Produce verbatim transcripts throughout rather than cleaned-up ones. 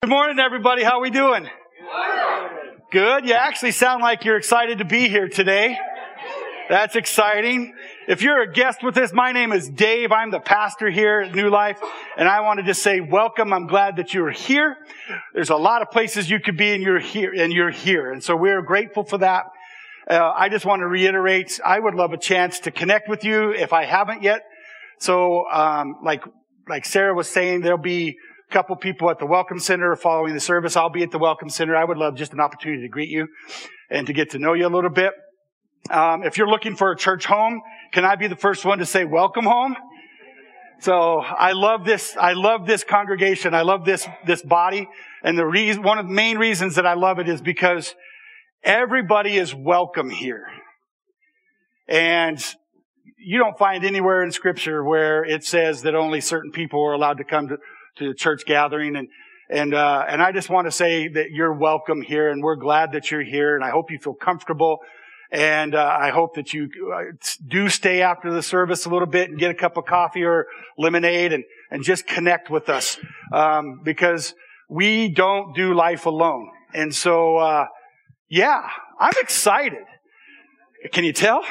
morning, everybody. How we doing? Good. You actually sound like you're excited to be here today. That's exciting. If you're a guest with us, my name is Dave. I'm the pastor here at New Life, and I want to just say welcome. I'm glad that you're here. There's a lot of places you could be, and you're here, and you're here, and so we're grateful for that. Uh, I just want to reiterate, I would love a chance to connect with you if I haven't yet. So, um, like like Sarah was saying, there'll be couple people at the Welcome Center following the service. I'll be at the Welcome Center. I would love just an opportunity to greet you and to get to know you a little bit. Um, if you're looking for a church home, can I be the first one to say welcome home? So I love this. I love this congregation. I love this, this body. And the reason, one of the main reasons that I love it is because everybody is welcome here. And you don't find anywhere in Scripture where it says that only certain people are allowed to come to to the church gathering. And, and, uh, and I just want to say that you're welcome here, and we're glad that you're here, and I hope you feel comfortable. And, uh, I hope that you do stay after the service a little bit and get a cup of coffee or lemonade and, and just connect with us. Um, because we don't do life alone. And so, uh, yeah, I'm excited. Can you tell?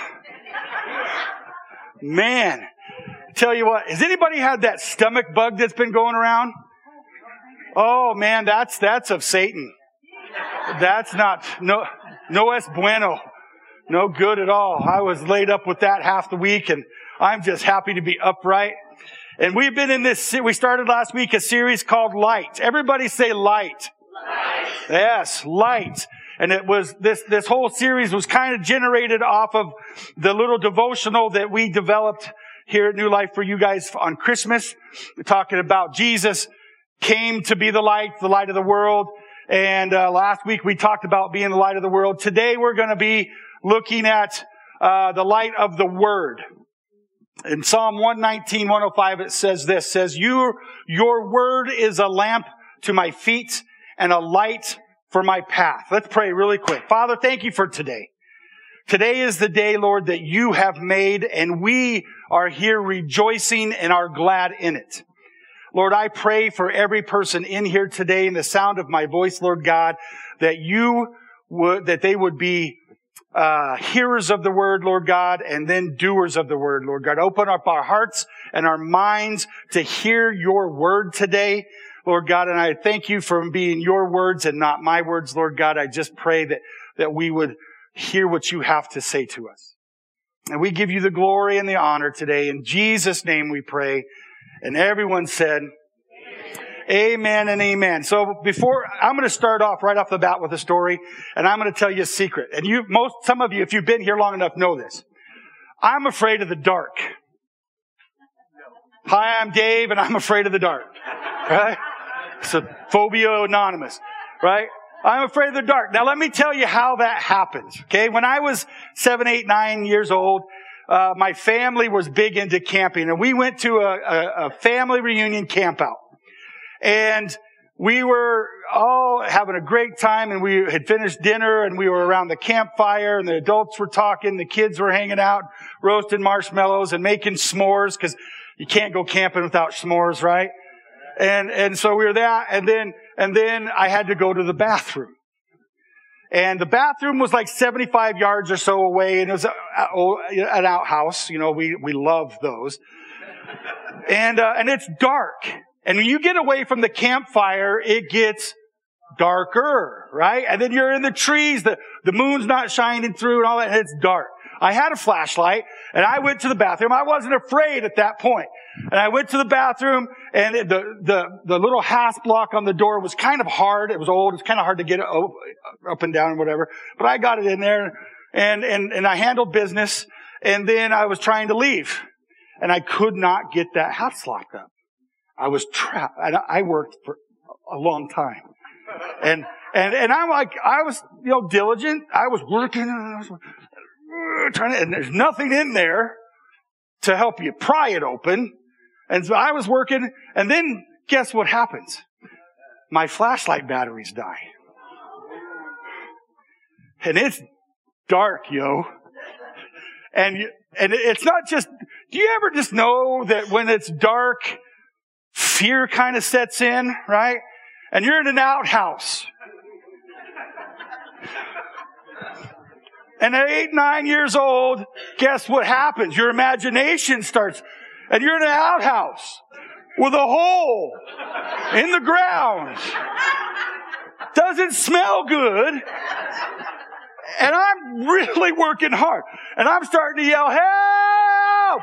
Man. Tell you what, has anybody had that stomach bug that's been going around? Oh man, that's, that's of Satan. That's not, no, no es bueno. No good at all. I was laid up with that half the week, and I'm just happy to be upright. And we've been in this, we started last week a series called Light. Everybody say light. Light. Yes, light. And it was, this, this whole series was kind of generated off of the little devotional that we developed here at New Life for you guys on Christmas. We're talking about Jesus came to be the light, the light of the world. And uh, last week we talked about being the light of the world. Today we're going to be looking at uh the light of the Word. In Psalm one nineteen, one oh five, it says this, says, "Your, your word is a lamp to my feet and a light for my path." Let's pray really quick. Father, thank you for today. Today is the day, Lord, that you have made, and we are here rejoicing and are glad in it. Lord, I pray for every person in here today in the sound of my voice, Lord God, that you would, that they would be uh hearers of the word, Lord God, and then doers of the word, Lord God. Open up our hearts and our minds to hear your word today, Lord God, and I thank you for being your words and not my words, Lord God. I just pray that, that we would hear what you have to say to us. And we give you the glory and the honor today. In Jesus' name we pray. And everyone said, amen, amen and amen. So before, I'm going to start off right off the bat with a story, and I'm going to tell you a secret. And you, most, some of you, if you've been here long enough, know this. I'm afraid of the dark. Hi, I'm Dave, and I'm afraid of the dark. Right? So, Phobia Anonymous. Right? I'm afraid of the dark. Now, let me tell you how that happens. Okay? When I was seven, eight, nine years old, uh, my family was big into camping, and we went to a, a, a family reunion camp out. And we were all having a great time, and we had finished dinner, and we were around the campfire, and the adults were talking, the kids were hanging out, roasting marshmallows and making s'mores, because you can't go camping without s'mores, right? And, and so we were there, and then, and then I had to go to the bathroom. And the bathroom was like seventy-five yards or so away, and it was a, a, an outhouse. You know, we, we love those. And, uh, and it's dark. And when you get away from the campfire, it gets darker, right? And then you're in the trees, the, the moon's not shining through and all that, and it's dark. I had a flashlight, and I went to the bathroom. I wasn't afraid at that point. And I went to the bathroom, and the, the, the little hasp block on the door was kind of hard. It was old. It's kind of hard to get it up and down and whatever. But I got it in there, and, and, and I handled business, and then I was trying to leave. And I could not get that hasp locked up. I was trapped. And I worked for a long time. And, and, and I'm like, I was, you know, diligent. I was working, and I was trying to, and there's nothing in there to help you pry it open. And so I was working, and then guess what happens? My flashlight batteries die. And it's dark, yo. And, and it's not just, do you ever just know that when it's dark, fear kind of sets in, right? and you're in an outhouse. And at eight, nine years old, guess what happens? Your imagination starts, and you're in an outhouse with a hole in the ground. Doesn't smell good. And I'm really working hard. And I'm starting to yell, help!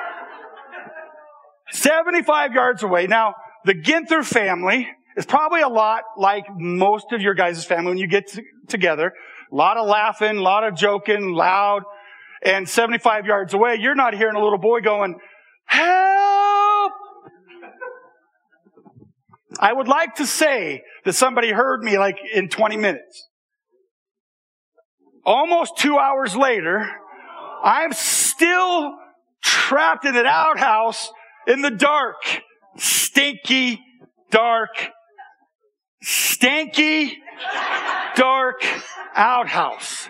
seventy-five yards away. Now, the Ginther family is probably a lot like most of your guys' family when you get t- together. A lot of laughing, a lot of joking, loud. And seventy-five yards away, you're not hearing a little boy going, help! I would like to say that somebody heard me like in twenty minutes. Almost two hours later, I'm still trapped in an outhouse in the dark. Stinky, dark, stanky, dark outhouse.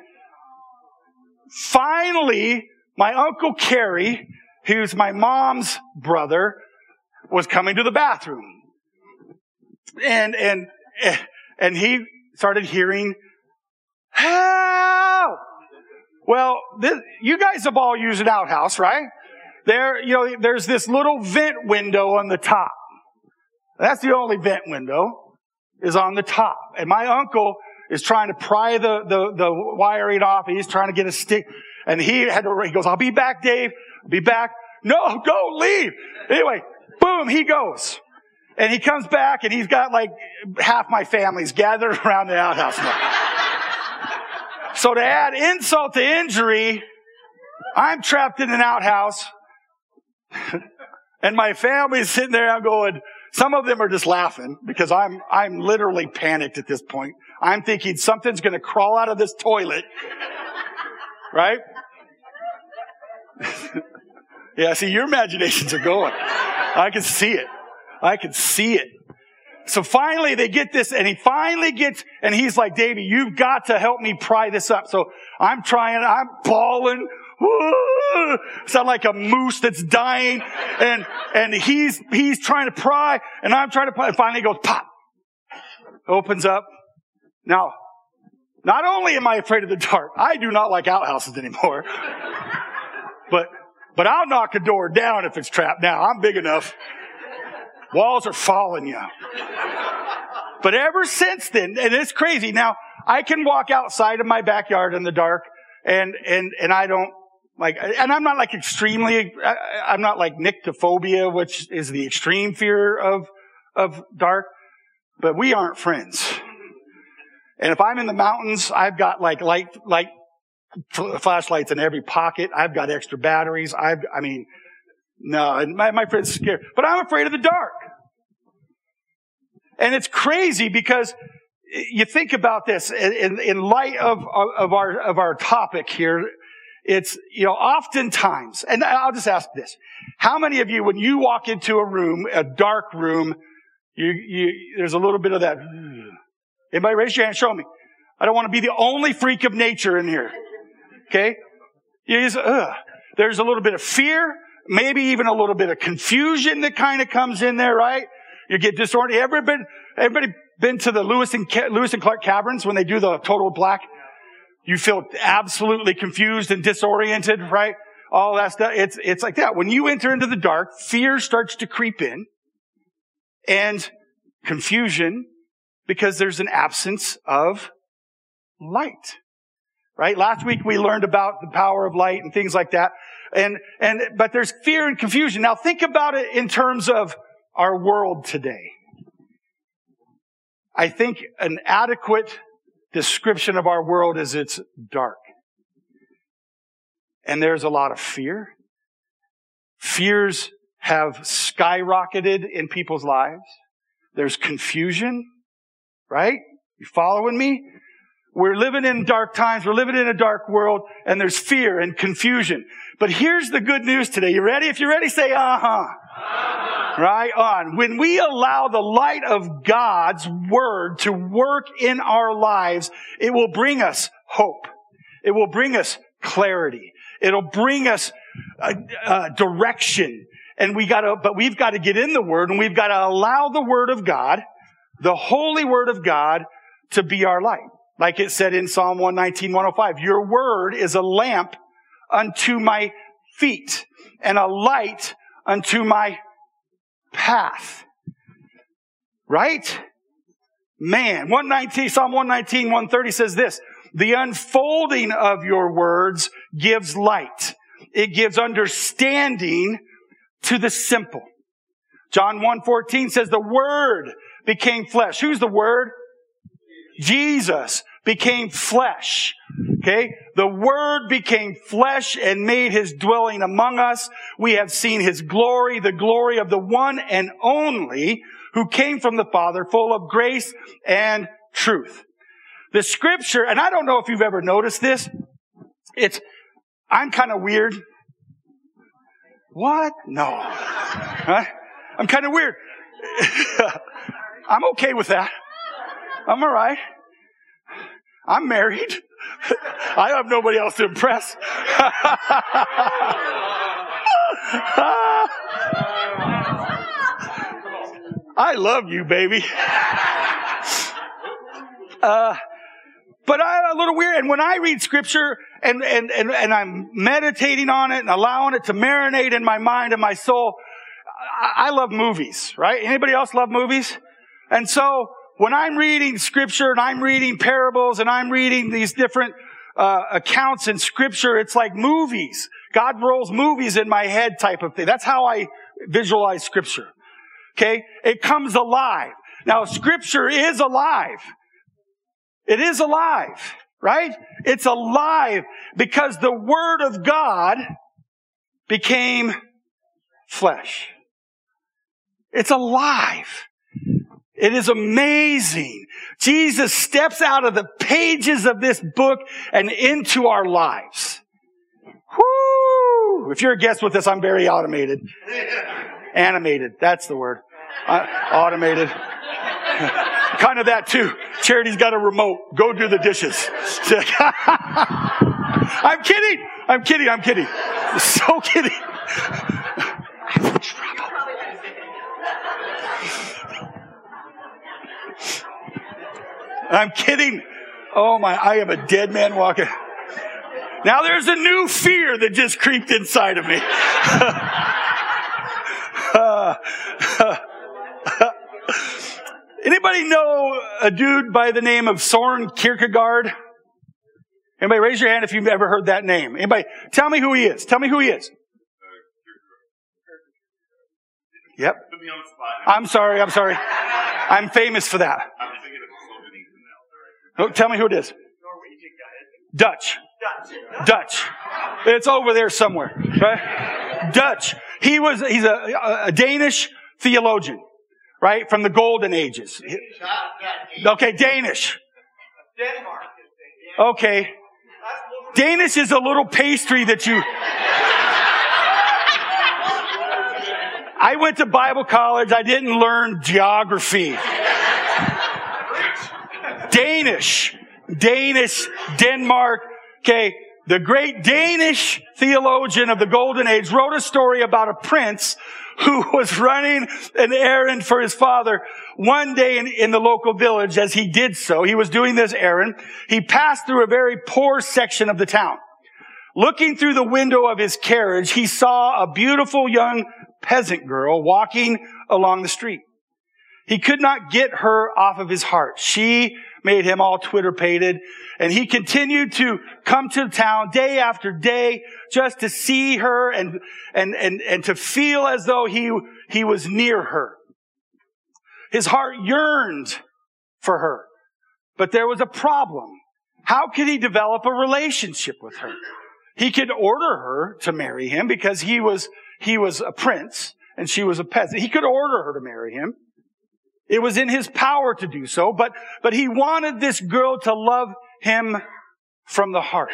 Finally, my Uncle Kerry, who's my mom's brother, was coming to the bathroom. And, and, and he started hearing, help! Well, this, you guys have all used an outhouse, right? There, you know, there's this little vent window on the top. That's the only vent window, is on the top. And my uncle is trying to pry the, the, the wiring off. He's trying to get a stick. And he had to, he goes, I'll be back, Dave. I'll be back. No, go, leave. Anyway, boom, he goes. And he comes back and he's got like half my family's gathered around the outhouse now. So to add insult to injury, I'm trapped in an outhouse. And my family's sitting there, I'm going, some of them are just laughing because I'm, I'm literally panicked at this point. I'm thinking something's going to crawl out of this toilet. Right? Yeah, see, your imaginations are going. I can see it. I can see it. So finally they get this, and he finally gets, and he's like, Davey, you've got to help me pry this up. So I'm trying, I'm bawling. Woo! Sound like a moose that's dying. And, and he's, he's trying to pry, and I'm trying to pry, and finally it goes pop. Opens up. Now, not only am I afraid of the dark, I do not like outhouses anymore. But, but I'll knock a door down if it's trapped now. I'm big enough. Walls are falling, you know. But ever since then, and it's crazy. Now, I can walk outside of my backyard in the dark, and, and, and I don't, like, and I'm not like extremely, I, I'm not like nyctophobia, which is the extreme fear of, of dark, but we aren't friends. And if I'm in the mountains, I've got like light, light flashlights in every pocket. I've got extra batteries. I've, I mean, no, and my, my friend's scared, but I'm afraid of the dark. And it's crazy because you think about this in, in light of, of our, of our topic here. It's, you know, oftentimes, and I'll just ask this. How many of you, when you walk into a room, a dark room, you, you, there's a little bit of that, anybody raise your hand, show me. I don't want to be the only freak of nature in here. Okay? You just, ugh. There's a little bit of fear, maybe even a little bit of confusion that kind of comes in there, right? You get disoriented. Everybody been, everybody been to the Lewis and, Lewis and Clark caverns when they do the total black? You feel absolutely confused and disoriented, right? All that stuff. It's, it's like that. When you enter into the dark, fear starts to creep in, and confusion, because there's an absence of light, right? Last week we learned about the power of light and things like that. And, and, but there's fear and confusion. Now think about it in terms of our world today. I think an adequate description of our world is it's dark. And there's a lot of fear. Fears have skyrocketed in people's lives. There's confusion, right? You following me? We're living in dark times. We're living in a dark world, and there's fear and confusion. But here's the good news today. You ready? If you're ready, say, uh-huh. Uh-huh. Right on. When we allow the light of God's Word to work in our lives, it will bring us hope. It will bring us clarity. It'll bring us uh, uh, direction. And we gotta, but we've got to get in the Word, and we've got to allow the Word of God, the holy word of God to be our light. Like it said in Psalm one nineteen, one oh five, your word is a lamp unto my feet and a light unto my path. Right? Man, one nineteen, Psalm one nineteen, one thirty says this, the unfolding of your words gives light. It gives understanding to the simple. John one fourteen says the Word became flesh. Who's the Word? Jesus became flesh. Okay? The Word became flesh and made His dwelling among us. We have seen His glory, the glory of the one and only who came from the Father, full of grace and truth. The Scripture, and I don't know if you've ever noticed this, it's, I'm kind of weird. What? No. Huh? I'm kind of weird. I'm okay with that. I'm all right. I'm married. I have nobody else to impress. I love you, baby. Uh, but I'm a little weird. And when I read Scripture and, and, and, and I'm meditating on it and allowing it to marinate in my mind and my soul, I, I love movies, right? Anybody else love movies? And so when I'm reading Scripture and I'm reading parables and I'm reading these different uh, accounts in Scripture, it's like movies. God rolls movies in my head type of thing. That's how I visualize Scripture. Okay? It comes alive. Now, Scripture is alive. It is alive, right? It's alive because the Word of God became flesh. It's alive. It is amazing. Jesus steps out of the pages of this book and into our lives. Whoo! If you're a guest with this, I'm very automated. Animated, that's the word. Uh, automated. Kind of that too. Charity's got a remote. Go do the dishes. I'm kidding. I'm kidding. I'm kidding. So kidding. I'm in trouble. I'm kidding. Oh my, I am a dead man walking. Now there's a new fear that just creeped inside of me. uh, Anybody know a dude by the name of Soren Kierkegaard? Anybody raise your hand if you've ever heard that name. Anybody, tell me who he is. Tell me who he is. Yep. I'm sorry, I'm sorry. I'm famous for that. Oh, tell me who it is. Dutch. Dutch. It's over there somewhere. Right? Dutch. He was, he's a, a Danish theologian. Right? From the golden ages. Okay, Danish. Okay. Danish is a little pastry that you... I went to Bible college. I didn't learn geography. Danish. Danish. Denmark. Okay. The great Danish theologian of the golden age wrote a story about a prince who was running an errand for his father one day in, in the local village. As he did so, he was doing this errand. He passed through a very poor section of the town. Looking through the window of his carriage, he saw a beautiful young peasant girl walking along the street. He could not get her off of his heart. She made him all Twitter-pated. And he continued to come to town day after day just to see her and, and, and, and to feel as though he, he was near her. His heart yearned for her. But there was a problem. How could he develop a relationship with her? He could order her to marry him because he was, he was a prince and she was a peasant. He could order her to marry him. It was in his power to do so, but, but he wanted this girl to love him from the heart.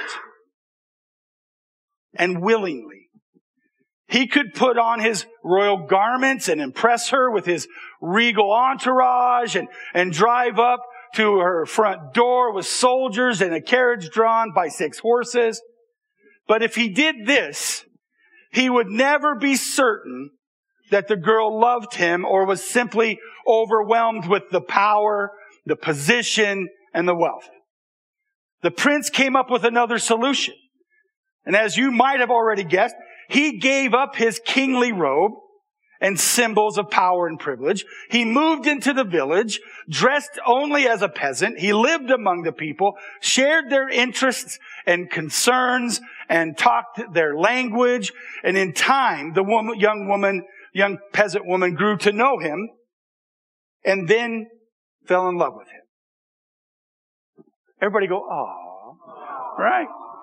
And willingly. He could put on his royal garments and impress her with his regal entourage and, and drive up to her front door with soldiers and a carriage drawn by six horses. But if he did this, he would never be certain that the girl loved him or was simply overwhelmed with the power, the position, and the wealth. The prince came up with another solution. And as you might have already guessed, he gave up his kingly robe and symbols of power and privilege. He moved into the village, dressed only as a peasant. He lived among the people, shared their interests and concerns, and talked their language. And in time, the woman, young woman, young peasant woman grew to know him and then fell in love with him. Everybody go, "Aw." Right?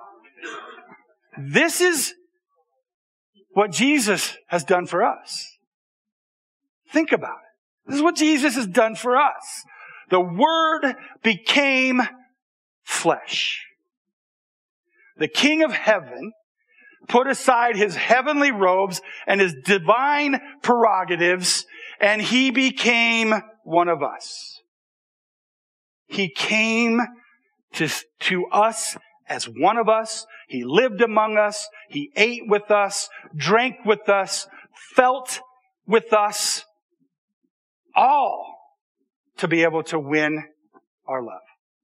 This is what Jesus has done for us. Think about it. This is what Jesus has done for us. The Word became flesh. The King of Heaven put aside his heavenly robes and his divine prerogatives, and he became one of us. He came to, to us as one of us. He lived among us. He ate with us, drank with us, felt with us, all to be able to win our love.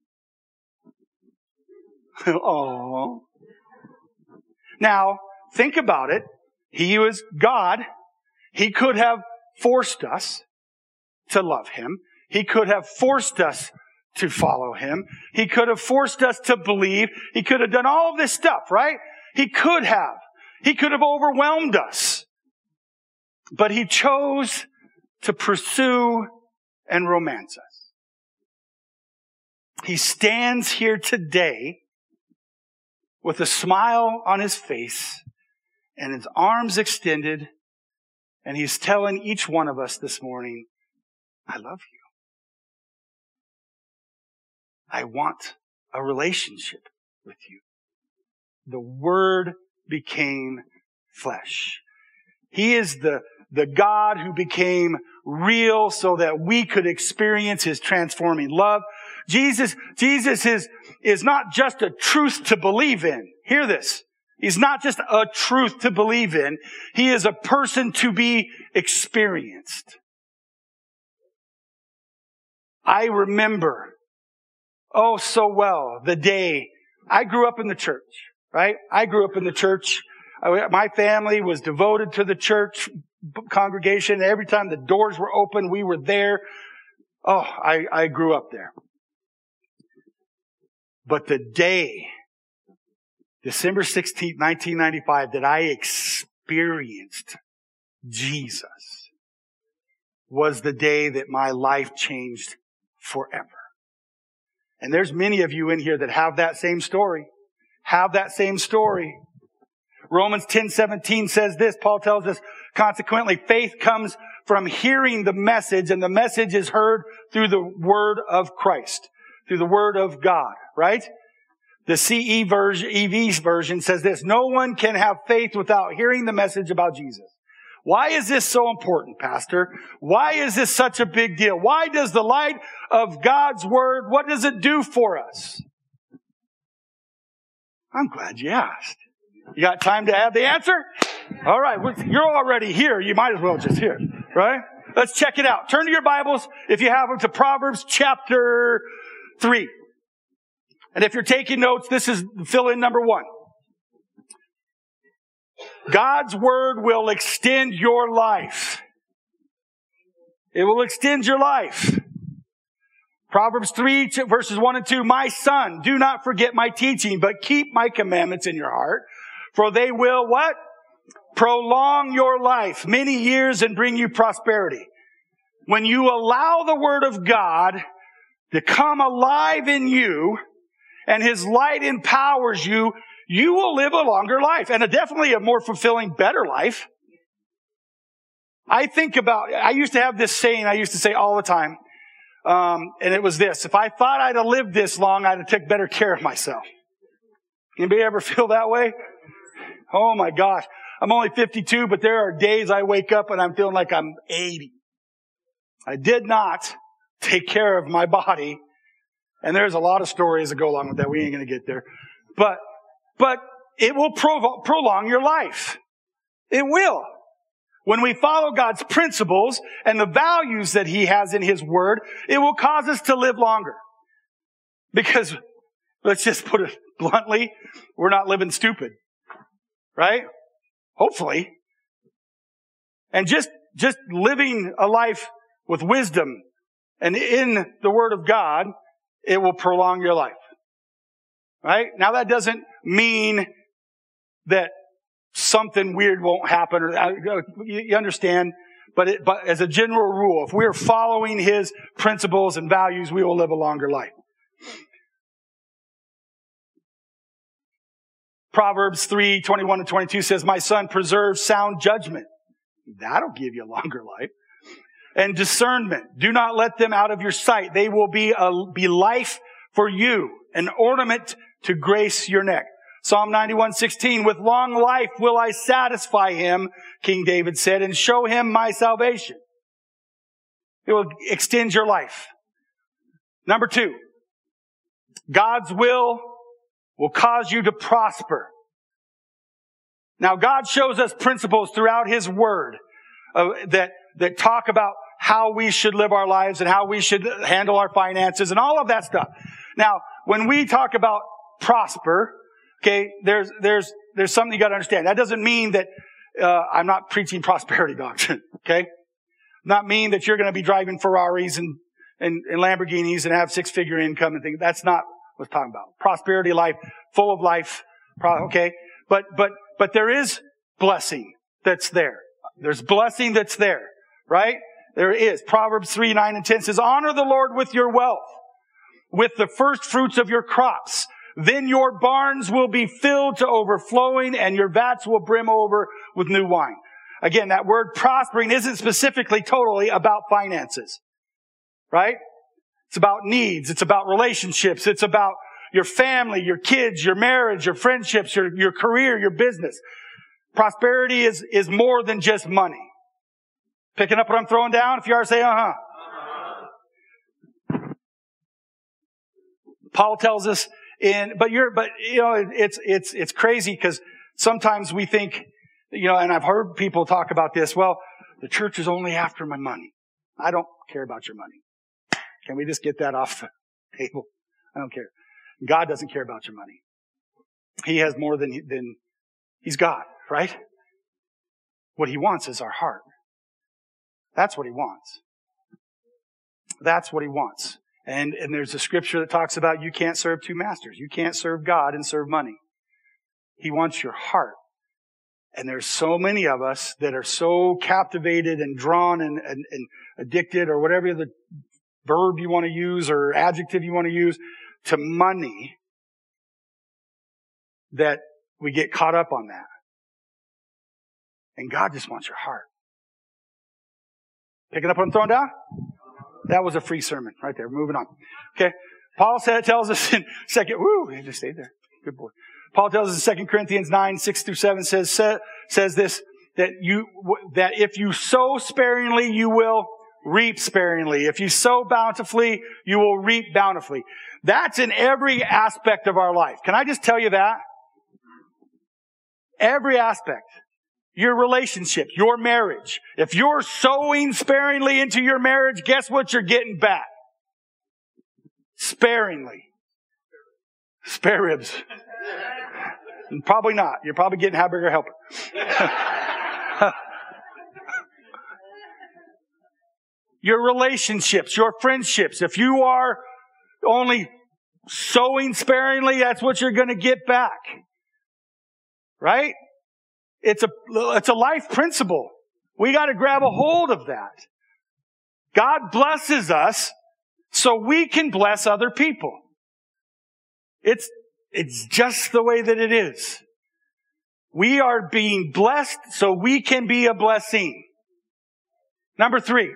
Aww. Now, think about it. He was God. He could have forced us to love him. He could have forced us to follow him. He could have forced us to believe. He could have done all of this stuff, right? He could have. He could have overwhelmed us. But he chose to pursue and romance us. He stands here today with a smile on his face and his arms extended, and he's telling each one of us this morning, "I love you. I want a relationship with you." The Word became flesh. He is the, the God who became real so that we could experience his transforming love. Jesus, Jesus is, is not just a truth to believe in. Hear this. He's not just a truth to believe in. He is a person to be experienced. I remember, oh, so well, the day I grew up in the church, right? I grew up in the church. I, my family was devoted to the church congregation. Every time the doors were open, we were there. Oh, I, I grew up there. But the day, December sixteenth, nineteen ninety-five, that I experienced Jesus was the day that my life changed forever. And there's many of you in here that have that same story. Have that same story. Romans ten seventeen says this. Paul tells us, consequently, faith comes from hearing the message, and the message is heard through the word of Christ, through the word of God, right? The C E version, E V version says this: no one can have faith without hearing the message about Jesus. Why is this so important, Pastor? Why is this such a big deal? Why does the light of God's Word, what does it do for us? I'm glad you asked. You got time to have the answer? All right. You're already here. You might as well just hear it, right? Let's check it out. Turn to your Bibles, if you have them, to Proverbs chapter three. And if you're taking notes, this is fill-in number one. God's Word will extend your life. It will extend your life. Proverbs three, verses one and two. My son, do not forget my teaching, but keep my commandments in your heart. For they will what? Prolong your life many years and bring you prosperity. When you allow the Word of God to come alive in you and His light empowers you, you will live a longer life and a definitely a more fulfilling, better life. I think about, I used to have this saying I used to say all the time. Um, and it was this: if I thought I'd have lived this long, I'd have took better care of myself. Anybody ever feel that way? Oh my gosh. I'm only fifty-two, but there are days I wake up and I'm feeling like I'm eighty. I did not take care of my body. And there's a lot of stories that go along with that. We ain't going to get there. But, but it will prov- prolong your life. It will. When we follow God's principles and the values that He has in His Word, it will cause us to live longer. Because, let's just put it bluntly, we're not living stupid. Right? Hopefully. And just, just living a life with wisdom and in the Word of God, it will prolong your life. Right? Now that doesn't mean that something weird won't happen, or you understand, but, it, but as a general rule, if we're following His principles and values, we will live a longer life. Proverbs three, twenty-one to twenty-two says, my son, preserve sound judgment. That'll give you a longer life. And discernment. Do not let them out of your sight. They will be a, be life for you, an ornament to grace your neck. Psalm ninety-one, sixteen, with long life will I satisfy him, King David said, and show him my salvation. It will extend your life. Number two, God's will will cause you to prosper. Now, God shows us principles throughout His Word uh, that, that talk about how we should live our lives and how we should handle our finances and all of that stuff. Now, when we talk about prosper, okay, there's, there's, there's something you got to understand. That doesn't mean that, uh, I'm not preaching prosperity doctrine, okay? Not mean that you're going to be driving Ferraris and, and, and Lamborghinis and have six-figure income and things. That's not what I'm talking about. Prosperity life, full of life, okay? But, but, but there is blessing that's there. There's blessing that's there, right? There is. Proverbs three, nine, and ten says, honor the Lord with your wealth, with the first fruits of your crops. Then your barns will be filled to overflowing and your vats will brim over with new wine. Again, that word prospering isn't specifically totally about finances, right? It's about needs. It's about relationships. It's about your family, your kids, your marriage, your friendships, your, your career, your business. Prosperity is, is more than just money. Picking up what I'm throwing down? If you are, say uh-huh. Uh-huh. Paul tells us in, but you're, but you know, it's, it's, it's crazy because sometimes we think, you know, and I've heard people talk about this, well, the church is only after my money. I don't care about your money. Can we just get that off the table? I don't care. God doesn't care about your money. He has more than, than, He's God, right? What He wants is our heart. That's what He wants. That's what He wants. And, and there's a scripture that talks about you can't serve two masters. You can't serve God and serve money. He wants your heart. And there's so many of us that are so captivated and drawn and, and, and addicted, or whatever the verb you want to use or adjective you want to use, to money, that we get caught up on that. And God just wants your heart. Picking up what I'm throwing down? That was a free sermon right there. Moving on. Okay. Paul said, tells us in second, woo, he just stayed there. Good boy. Paul tells us in Second Corinthians nine, six through seven says, says this, that you, that if you sow sparingly, you will reap sparingly. If you sow bountifully, you will reap bountifully. That's in every aspect of our life. Can I just tell you that? Every aspect. Your relationship, your marriage. If you're sowing sparingly into your marriage, guess what you're getting back? Sparingly. Spare ribs. Probably not. You're probably getting hamburger helper. Your relationships, your friendships. If you are only sowing sparingly, that's what you're going to get back. Right? It's a, it's a life principle. We got to grab a hold of that. God blesses us so we can bless other people. It's, it's just the way that it is. We are being blessed so we can be a blessing. Number three.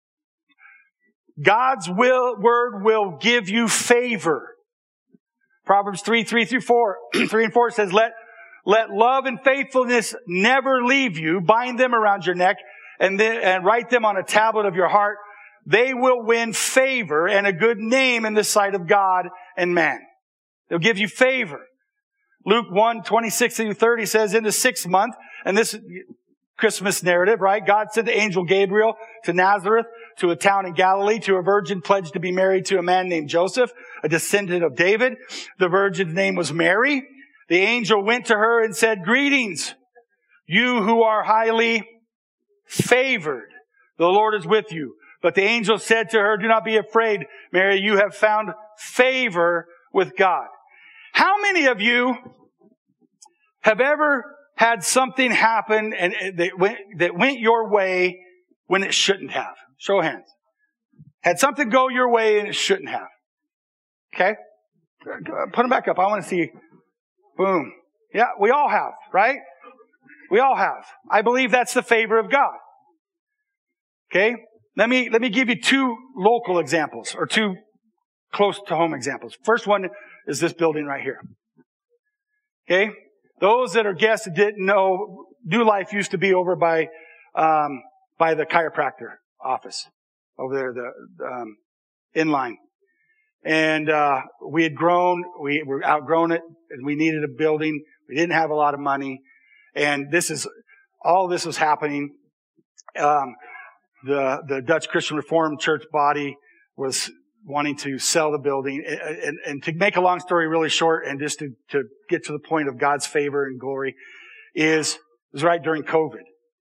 God's will, word will give you favor. Proverbs three, three through four, three and four says, let, let love and faithfulness never leave you. Bind them around your neck and then, and write them on a tablet of your heart. They will win favor and a good name in the sight of God and man. They'll give you favor. Luke one, twenty-six through thirty says, in the sixth month, and this, Christmas narrative, right? God sent the angel Gabriel to Nazareth, to a town in Galilee, to a virgin pledged to be married to a man named Joseph, a descendant of David. The virgin's name was Mary. The angel went to her and said, "Greetings, you who are highly favored. The Lord is with you." But the angel said to her, "Do not be afraid, Mary. You have found favor with God." How many of you have ever had something happen and that went, that went your way when it shouldn't have? Show of hands. Had something go your way and it shouldn't have. Okay? Put them back up. I want to see. Boom. Yeah, we all have, right? We all have. I believe that's the favor of God. Okay? Let me, let me give you two local examples, or two close to home examples. First one is this building right here. Okay? Those that are guests that didn't know, New Life used to be over by, um, by the chiropractor office. Over there, the, um, inline. And, uh, we had grown, we were outgrown it, and we needed a building. We didn't have a lot of money. And this is, all this was happening. Um, the, the Dutch Christian Reformed Church body was wanting to sell the building. And, and, and to make a long story really short, and just to, to get to the point of God's favor and glory, is, it was right during COVID.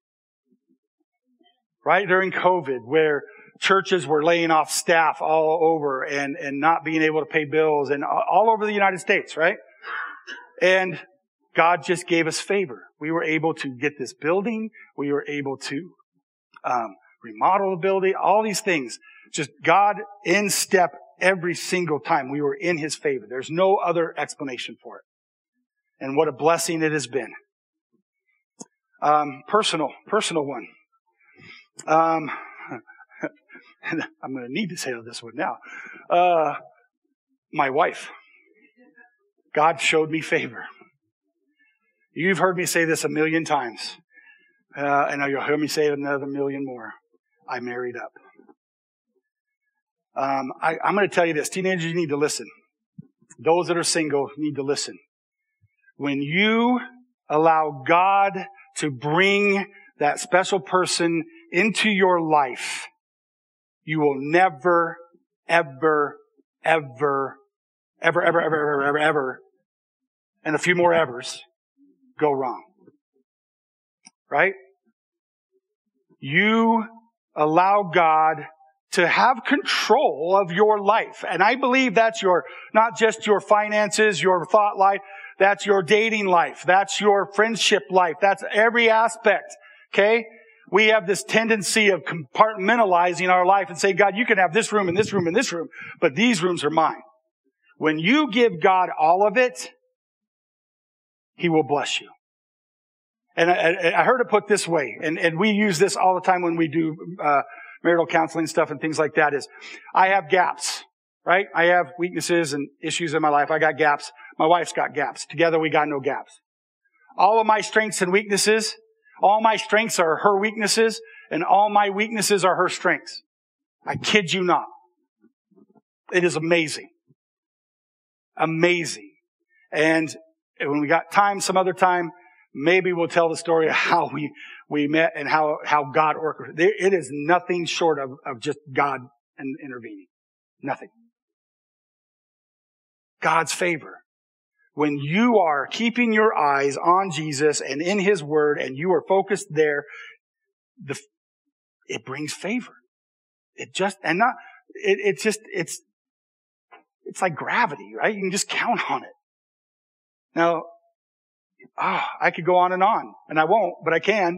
Right during COVID, where churches were laying off staff all over and, and not being able to pay bills, and all over the United States, right? And God just gave us favor. We were able to get this building. We were able to um, remodel the building. All these things. Just God in step every single time. We were in His favor. There's no other explanation for it. And what a blessing it has been. Um, personal, personal one. Um, I'm going to need to say this one now. Uh, my wife. God showed me favor. You've heard me say this a million times. Uh, and you'll hear me say it another million more. I married up. Um, I, I'm going to tell you this. Teenagers, you need to listen. Those that are single need to listen. When you allow God to bring that special person into your life, you will never, ever, ever, ever, ever, ever, ever, ever, ever, and a few more evers, go wrong. Right? You allow God to have control of your life. And I believe that's your, not just your finances, your thought life, that's your dating life, that's your friendship life, that's every aspect. Okay? We have this tendency of compartmentalizing our life and say, God, you can have this room and this room and this room, but these rooms are mine. When you give God all of it, He will bless you. And I, I heard it put this way, and, and we use this all the time when we do uh, marital counseling stuff and things like that, is I have gaps, right? I have weaknesses and issues in my life. I got gaps. My wife's got gaps. Together we got no gaps. All of my strengths and weaknesses, all my strengths are her weaknesses, and all my weaknesses are her strengths. I kid you not. It is amazing. Amazing. And when we got time, some other time, maybe we'll tell the story of how we, we met and how, how God orchestrated. It is nothing short of, of just God and intervening. Nothing. God's favor. When you are keeping your eyes on Jesus and in His Word, and you are focused there, the, it brings favor. It just, and not, it, it's just, it's, it's like gravity, right? You can just count on it. Now, ah, I could go on and on, and I won't, but I can.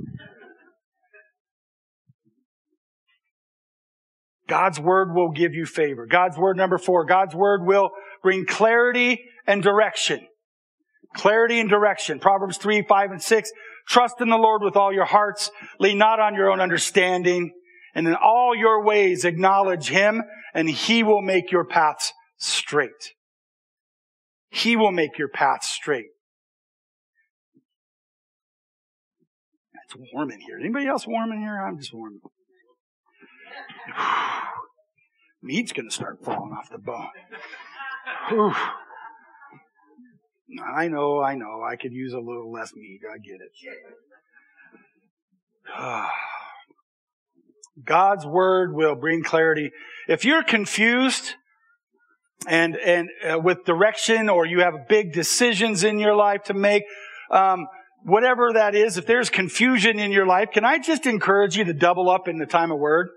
God's Word will give you favor. God's Word, number four, God's Word will bring clarity and direction. Clarity and direction. Proverbs three, five, and six. Trust in the Lord with all your hearts. Lean not on your own understanding. And in all your ways acknowledge Him, and He will make your paths straight. He will make your paths straight. It's warm in here. Anybody else warm in here? I'm just warm. Meat's going to start falling off the bone. Whew. I know, I know. I could use a little less meat. I get it. God's word will bring clarity. If you're confused and and uh, with direction, or you have big decisions in your life to make, um, whatever that is, if there's confusion in your life, can I just encourage you to double up in the time of word?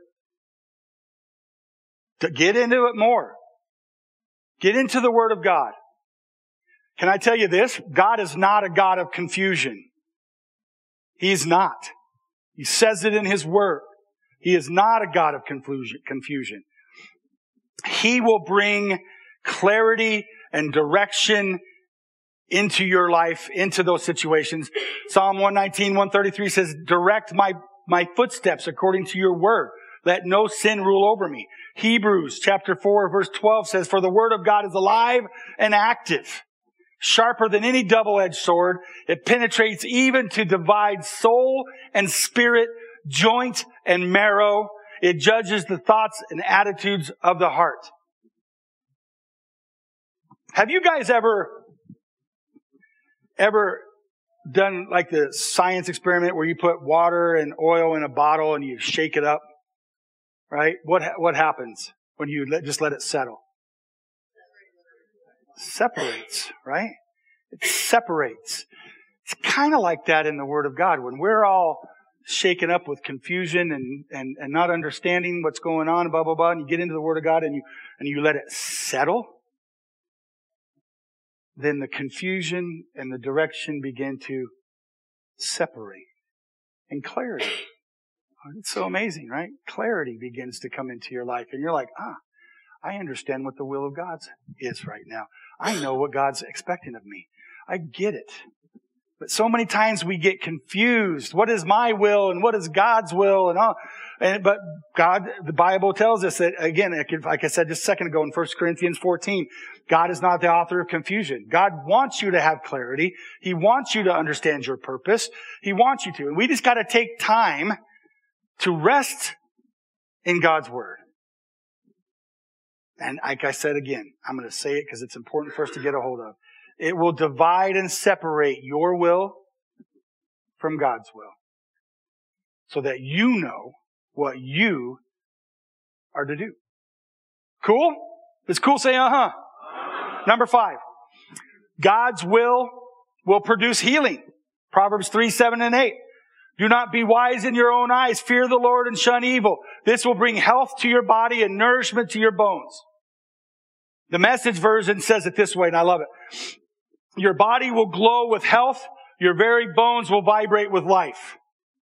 To get into it more. Get into the Word of God. Can I tell you this? God is not a God of confusion. He's not. He says it in His Word. He is not a God of confusion. He will bring clarity and direction into your life, into those situations. Psalm one nineteen, one thirty-three says, direct my, my footsteps according to your word. Let no sin rule over me. Hebrews chapter four, verse twelve says, for the word of God is alive and active, sharper than any double-edged sword. It penetrates even to divide soul and spirit, joint and marrow. It judges the thoughts and attitudes of the heart. Have you guys ever, ever done like the science experiment where you put water and oil in a bottle and you shake it up? Right? What, what happens when you let, just let it settle? Separates, right? It separates. It's kind of like that in the Word of God. When we're all shaken up with confusion and, and, and not understanding what's going on, blah, blah, blah, and you get into the Word of God and you, and you let it settle, then the confusion and the direction begin to separate. And clarity. It's so amazing, right? Clarity begins to come into your life. And you're like, ah, I understand what the will of God is right now. I know what God's expecting of me. I get it. But so many times we get confused. What is my will and what is God's will and all? And, but God, the Bible tells us that, again, like I said just a second ago in First Corinthians fourteen, God is not the author of confusion. God wants you to have clarity. He wants you to understand your purpose. He wants you to. And we just got to take time to rest in God's Word. And like I said again, I'm going to say it because it's important for us to get a hold of. It will divide and separate your will from God's will, so that you know what you are to do. Cool? If it's cool, say uh-huh. Uh-huh. Number five. God's will will produce healing. Proverbs three, seven, and eight. Do not be wise in your own eyes. Fear the Lord and shun evil. This will bring health to your body and nourishment to your bones. The Message version says it this way, and I love it. Your body will glow with health. Your very bones will vibrate with life.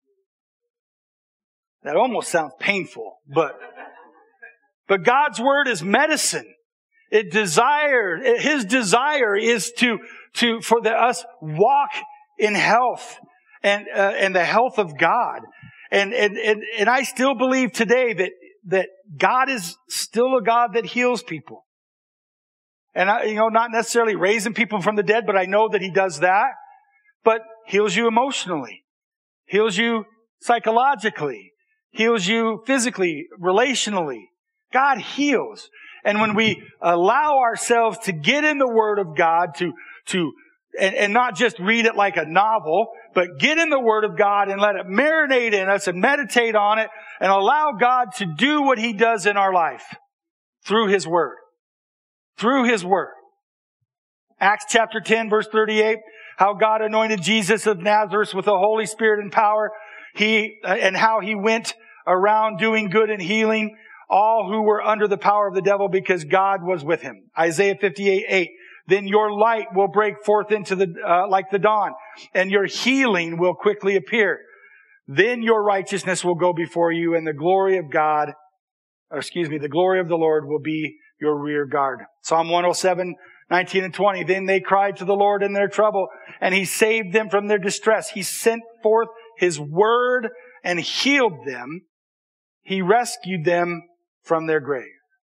That almost sounds painful, but, but God's Word is medicine. It desire, His desire is to, to, for the, us walk in health and, uh, and the health of God. And, and, and, and I still believe today that, that God is still a God that heals people. And I, you know, not necessarily raising people from the dead, but I know that He does that. But heals you emotionally, heals you psychologically, heals you physically, relationally. God heals. And when we allow ourselves to get in the Word of God, to, to, and, and not just read it like a novel, but get in the Word of God and let it marinate in us and meditate on it and allow God to do what He does in our life through His Word. Through His Word. Acts chapter ten, verse thirty-eight, how God anointed Jesus of Nazareth with the Holy Spirit and power, He, and how He went around doing good and healing all who were under the power of the devil because God was with Him. Isaiah fifty-eight, eight. Then your light will break forth into the, uh, like the dawn, and your healing will quickly appear. Then your righteousness will go before you, and the glory of God, or excuse me, the glory of the Lord will be your rear guard. Psalm one oh seven, nineteen and twenty. Then they cried to the Lord in their trouble, and He saved them from their distress. He sent forth His word and healed them. He rescued them from their grave.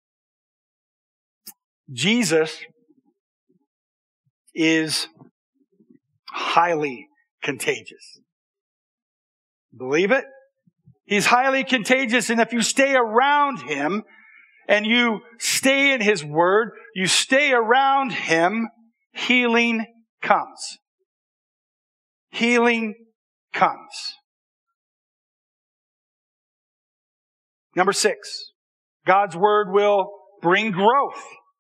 Jesus is highly contagious. Believe it? He's highly contagious, and if you stay around Him, and you stay in His Word, you stay around Him, healing comes. Healing comes. Number six, God's word will bring growth.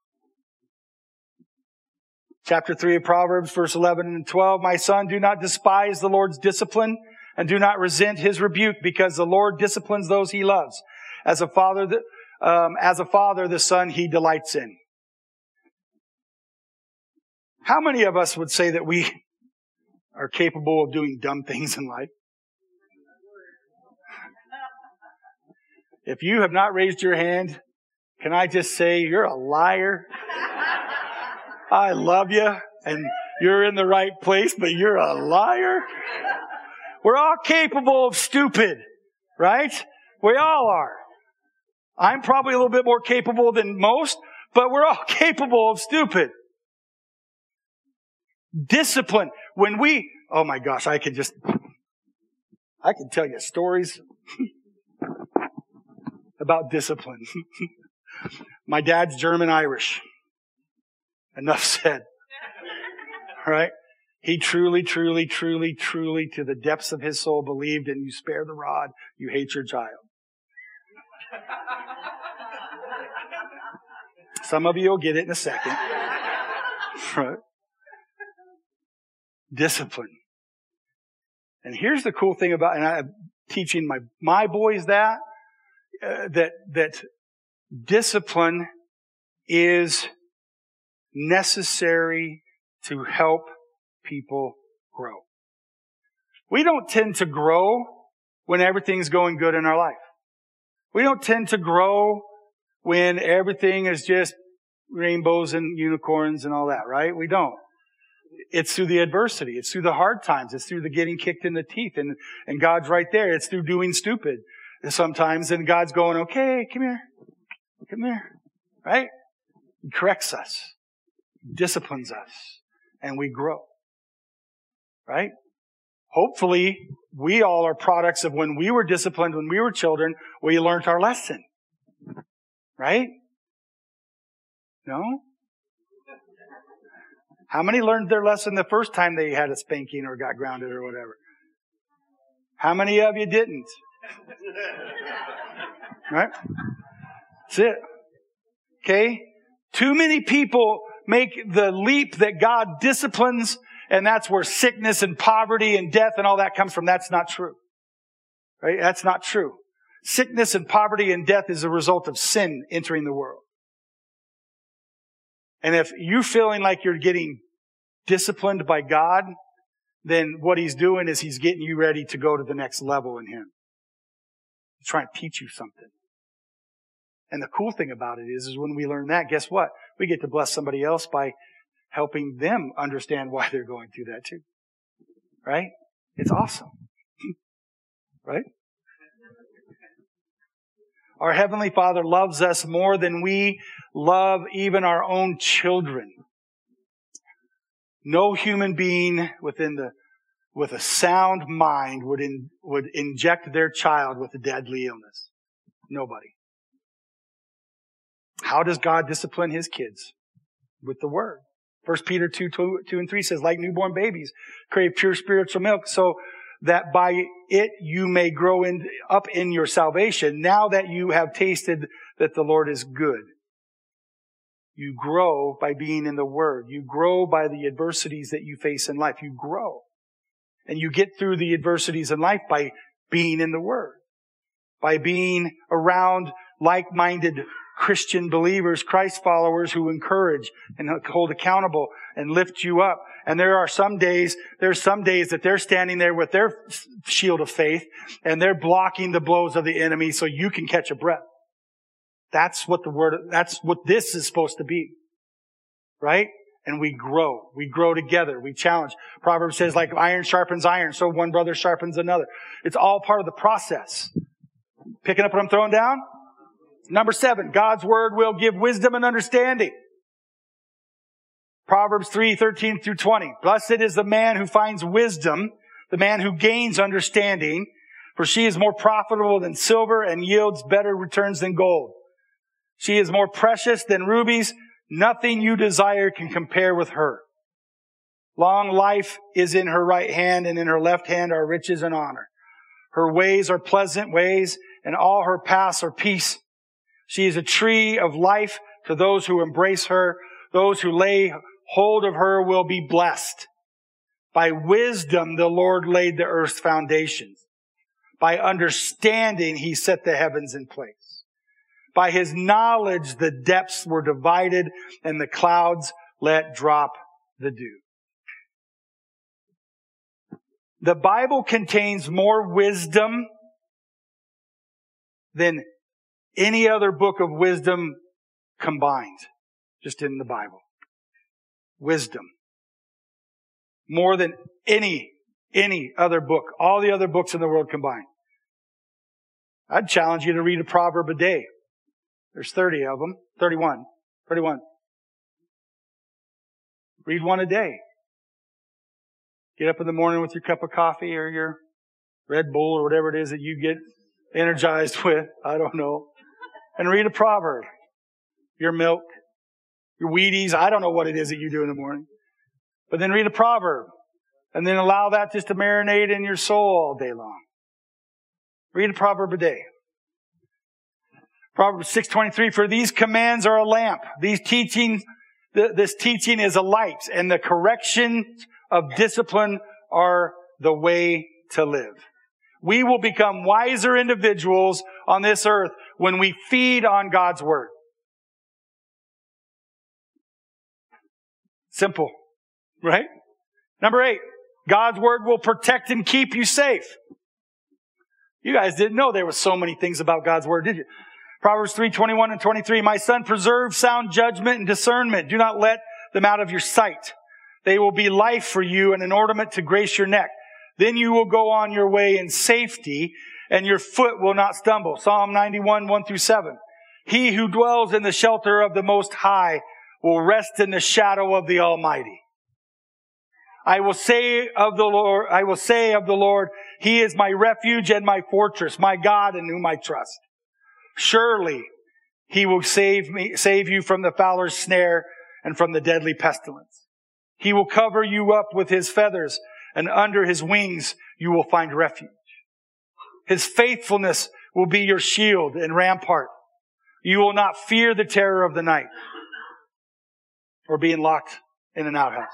Chapter three of Proverbs, verse eleven and twelve. My son, do not despise the Lord's discipline and do not resent his rebuke, because the Lord disciplines those he loves. As a father, um, as a father, the son he delights in. How many of us would say that we are capable of doing dumb things in life? If you have not raised your hand, can I just say you're a liar? I love you and you're in the right place, but you're a liar. We're all capable of stupid, right? We all are. I'm probably a little bit more capable than most, but we're all capable of stupid. Discipline. When we, oh my gosh, I could just, I could tell you stories about discipline. My dad's German-Irish. Enough said. Right? He truly, truly, truly, truly, to the depths of his soul, believed in you spare the rod, you hate your child. Some of you will get it in a second. Right? Discipline. And here's the cool thing about, and I'm teaching my, my boys that, uh, that, that discipline is necessary to help people grow. We don't tend to grow when everything's going good in our life. We don't tend to grow when everything is just rainbows and unicorns and all that, right? We don't. It's through the adversity. It's through the hard times. It's through the getting kicked in the teeth. And, and God's right there. It's through doing stupid sometimes. And God's going, okay, come here. Come here. Right? He corrects us. Disciplines us. And we grow. Right? Hopefully, we all are products of when we were disciplined, when we were children, we learned our lesson. Right? No? How many learned their lesson the first time they had a spanking or got grounded or whatever? How many of you didn't? Right? That's it. Okay? Too many people make the leap that God disciplines, and that's where sickness and poverty and death and all that comes from. That's not true. Right? That's not true. Sickness and poverty and death is a result of sin entering the world. And if you're feeling like you're getting disciplined by God, then what He's doing is He's getting you ready to go to the next level in Him. He's trying to teach you something. And the cool thing about it is, is when we learn that, guess what? We get to bless somebody else by helping them understand why they're going through that too. Right? It's awesome. Right? Our Heavenly Father loves us more than we love even our own children. No human being within the, with a sound mind would in, would inject their child with a deadly illness. Nobody. How does God discipline His kids? With the Word. First Peter two, two, two and three says, like newborn babies, crave pure spiritual milk, so that by it you may grow in, up in your salvation, now that you have tasted that the Lord is good. You grow by being in the Word. You grow by the adversities that you face in life. You grow. And you get through the adversities in life by being in the Word. By being around like-minded Christian believers, Christ followers who encourage and hold accountable and lift you up. And there are some days, there's some days that they're standing there with their shield of faith and they're blocking the blows of the enemy so you can catch a breath. That's what the word, that's what this is supposed to be. Right? And we grow. We grow together. We challenge. Proverbs says like iron sharpens iron, so one brother sharpens another. It's all part of the process. Picking up what I'm throwing down? Number seven, God's Word will give wisdom and understanding. Proverbs three, thirteen through twenty. Blessed is the man who finds wisdom, the man who gains understanding, for she is more profitable than silver and yields better returns than gold. She is more precious than rubies. Nothing you desire can compare with her. Long life is in her right hand, and in her left hand are riches and honor. Her ways are pleasant ways, and all her paths are peace. She is a tree of life to those who embrace her. Those who lay hold of her will be blessed. By wisdom, the Lord laid the earth's foundations. By understanding, He set the heavens in place. By His knowledge, the depths were divided and the clouds let drop the dew. The Bible contains more wisdom than any other book of wisdom combined. Just in the Bible. Wisdom. More than any, any other book. All the other books in the world combined. I'd challenge you to read a proverb a day. There's thirty of them. thirty-one. thirty-one. Read one a day. Get up in the morning with your cup of coffee or your Red Bull or whatever it is that you get energized with. I don't know. And read a proverb. Your milk. Your Wheaties. I don't know what it is that you do in the morning. But then read a proverb. And then allow that just to marinate in your soul all day long. Read a proverb a day. Proverbs six twenty-three, for these commands are a lamp. These teaching, this teaching is a light, and the correction of discipline are the way to live. We will become wiser individuals on this earth when we feed on God's Word. Simple, right? Number eight, God's Word will protect and keep you safe. You guys didn't know there were so many things about God's Word, did you? Proverbs three twenty-one and twenty-three, my son, preserve sound judgment and discernment. Do not let them out of your sight. They will be life for you and an ornament to grace your neck. Then you will go on your way in safety and your foot will not stumble. Psalm ninety-one, one through seven. He who dwells in the shelter of the Most High will rest in the shadow of the Almighty. I will say of the Lord, I will say of the Lord, He is my refuge and my fortress, my God in whom I trust. Surely He will save me, save you from the fowler's snare and from the deadly pestilence. He will cover you up with His feathers, and under His wings you will find refuge. His faithfulness will be your shield and rampart. You will not fear the terror of the night or being locked in an outhouse.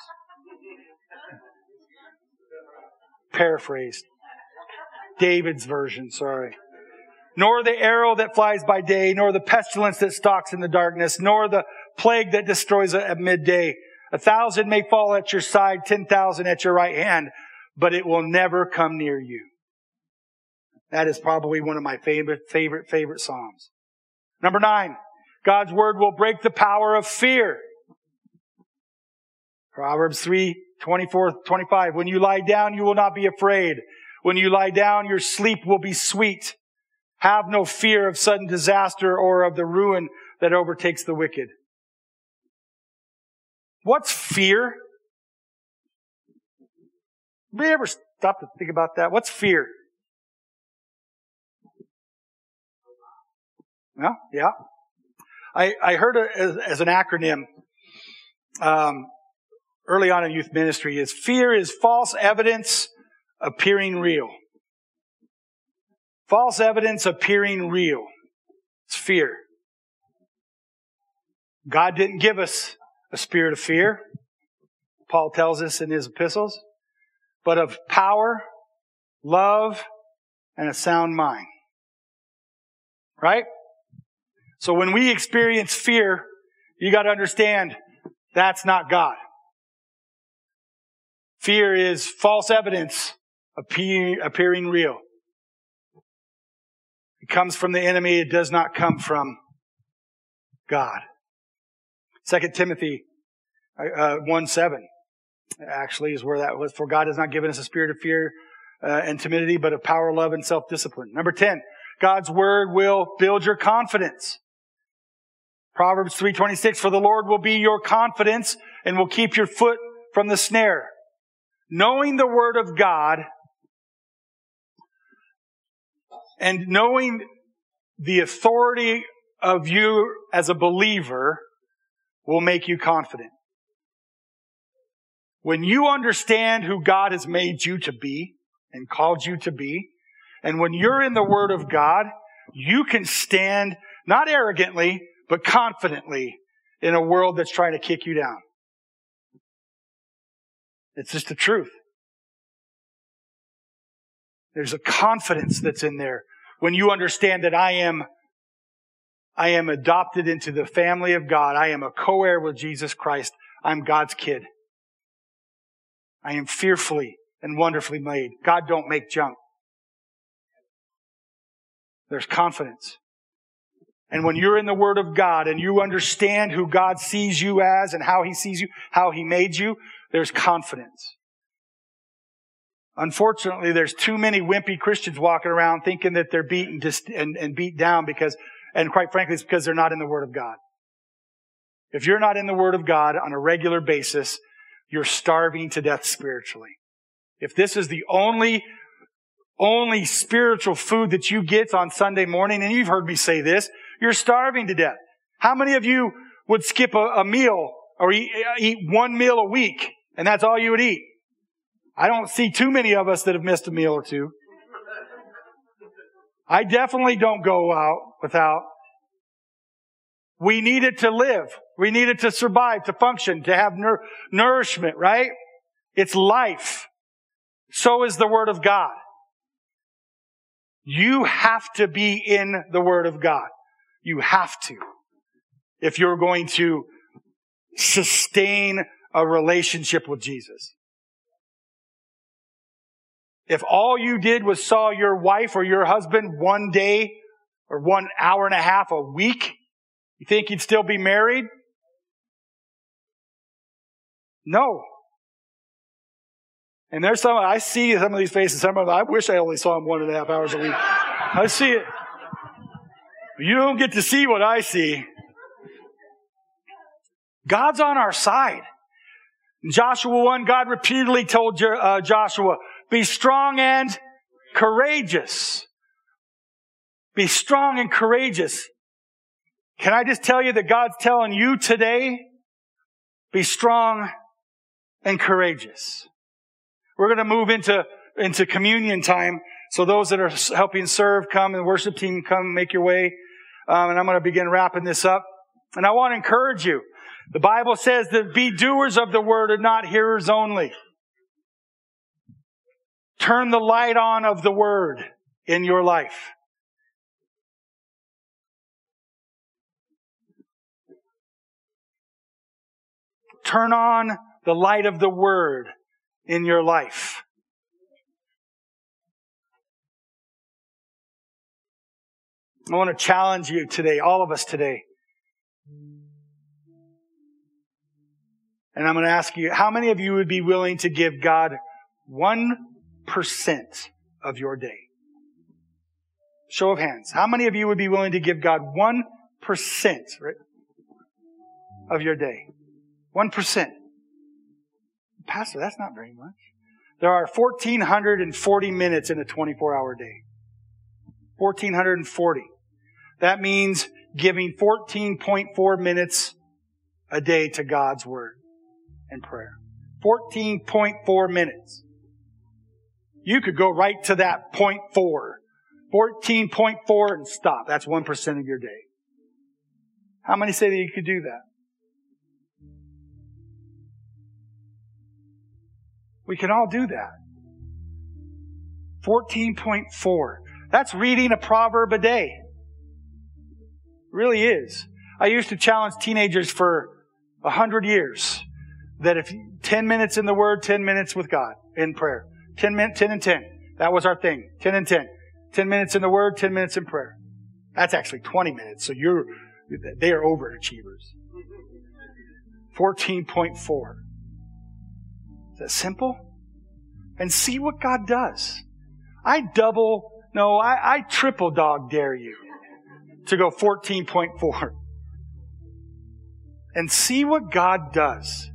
Paraphrased. David's version, sorry. Nor the arrow that flies by day, nor the pestilence that stalks in the darkness, nor the plague that destroys at midday. A thousand may fall at your side, ten thousand at your right hand, but it will never come near you. That is probably one of my favorite, favorite, favorite Psalms. Number nine, God's Word will break the power of fear. Proverbs three, twenty-four, twenty-five. When you lie down, you will not be afraid. When you lie down, your sleep will be sweet. Have no fear of sudden disaster or of the ruin that overtakes the wicked. What's fear? Have you ever stopped to think about that? What's fear? Yeah, yeah. I, I heard it as, as an acronym um, early on in youth ministry is fear is false evidence appearing real. False evidence appearing real. It's fear. God didn't give us a spirit of fear, Paul tells us in his epistles, but of power, love, and a sound mind. Right? So when we experience fear, you got to understand that's not God. Fear is false evidence appearing, appearing real. It comes from the enemy. It does not come from God. Second Timothy uh, one seven actually is where that was. For God has not given us a spirit of fear uh, and timidity, but of power, love, and self-discipline. Number ten, God's Word will build your confidence. Proverbs three twenty-six, for the Lord will be your confidence and will keep your foot from the snare. Knowing the Word of God and knowing the authority of you as a believer will make you confident. When you understand who God has made you to be and called you to be, and when you're in the Word of God, you can stand, not arrogantly, but confidently in a world that's trying to kick you down. It's just the truth. There's a confidence that's in there when you understand that I am, I am adopted into the family of God. I am a co-heir with Jesus Christ. I'm God's kid. I am fearfully and wonderfully made. God don't make junk. There's confidence. And when you're in the Word of God and you understand who God sees you as and how He sees you, how He made you, there's confidence. Unfortunately, there's too many wimpy Christians walking around thinking that they're beaten and, and beat down because, and quite frankly, it's because they're not in the Word of God. If you're not in the Word of God on a regular basis, you're starving to death spiritually. If this is the only, only spiritual food that you get on Sunday morning, and you've heard me say this, you're starving to death. How many of you would skip a, a meal or eat, eat one meal a week and that's all you would eat? I don't see too many of us that have missed a meal or two. I definitely don't go out without. We need it to live. We need it to survive, to function, to have nour- nourishment, right? It's life. So is the Word of God. You have to be in the Word of God. You have to. If you're going to sustain a relationship with Jesus. If all you did was saw your wife or your husband one day or one hour and a half a week, you think you'd still be married? No. And there's some, I see some of these faces, some of them, I wish I only saw them one and a half hours a week. I see it. You don't get to see what I see. God's on our side. In Joshua one, God repeatedly told uh, Joshua, be strong and courageous. Be strong and courageous. Can I just tell you that God's telling you today, be strong and courageous. We're going to move into, into communion time. So those that are helping serve, come, and the worship team, come, make your way. Um, and I'm going to begin wrapping this up. And I want to encourage you. The Bible says that be doers of the word and not hearers only. Turn the light on of the word in your life. Turn on the light of the word in your life. I want to challenge you today, all of us today. And I'm going to ask you, how many of you would be willing to give God one percent of your day? Show of hands. How many of you would be willing to give God one percent right, of your day? one percent. Pastor, that's not very much. There are one thousand four hundred forty minutes in a twenty-four hour day. one thousand four hundred forty. That means giving fourteen point four minutes a day to God's Word and prayer. fourteen point four minutes. You could go right to that point four. fourteen point four and stop. That's one percent of your day. How many say that you could do that? We can all do that. fourteen point four. That's reading a proverb a day. It really is. I used to challenge teenagers for a hundred years that if ten minutes in the Word, ten minutes with God in prayer. ten minutes, ten and ten. That was our thing. ten and ten. ten minutes in the Word, ten minutes in prayer. That's actually twenty minutes. So you're, they are overachievers. fourteen point four. Is that simple? And see what God does. I double, no, I, I triple dog dare you to go fourteen point four. And see what God does.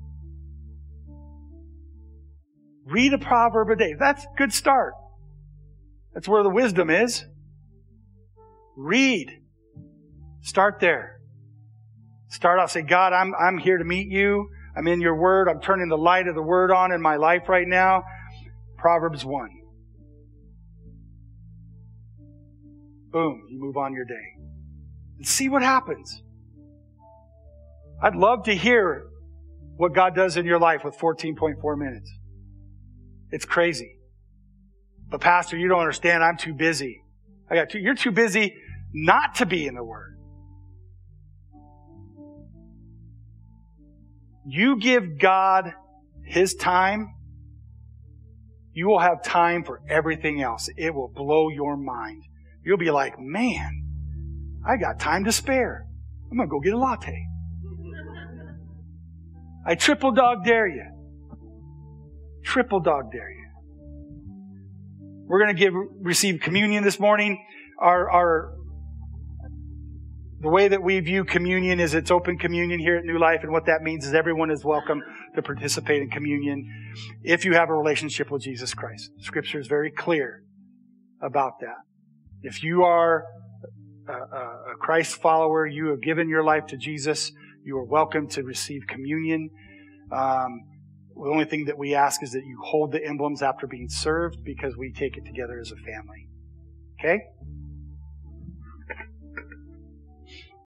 Read a proverb a day. That's a good start. That's where the wisdom is. Read. Start there. Start off, say, God, I'm, I'm here to meet you. I'm in your word. I'm turning the light of the word on in my life right now. Proverbs one. Boom, you move on your day. And see what happens. I'd love to hear what God does in your life with fourteen point four minutes. It's crazy. But Pastor, you don't understand. I'm too busy. I got too, you're too busy not to be in the Word. You give God His time, you will have time for everything else. It will blow your mind. You'll be like, man, I got time to spare. I'm going to go get a latte. I triple dog dare you. Triple dog dare you. We're going to give receive communion this morning. Our, our the way that we view communion is it's open communion here at New Life, and what that means is everyone is welcome to participate in communion if you have a relationship with Jesus Christ. Scripture is very clear about that. If you are a, a Christ follower, you have given your life to Jesus, you are welcome to receive communion. Um, the only thing that we ask is that you hold the emblems after being served, because we take it together as a family. Okay?